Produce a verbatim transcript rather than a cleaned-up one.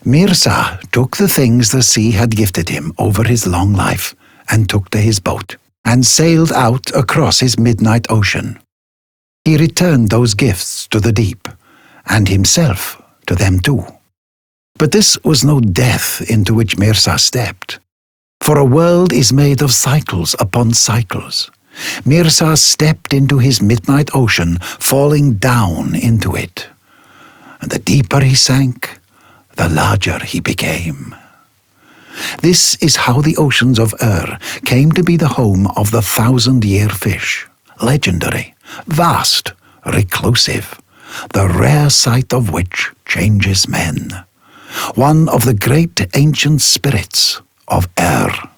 Mirza took the things the sea had gifted him over his long life and took to his boat and sailed out across his midnight ocean. He returned those gifts to the deep, and himself to them too. But this was no death into which Mirza stepped, for a world is made of cycles upon cycles. Mirza stepped into his midnight ocean, falling down into it. And the deeper he sank, the larger he became. This is how the oceans of Ur came to be the home of the thousand-year fish, legendary, vast, reclusive, the rare sight of which changes men, one of the great ancient spirits of Ur.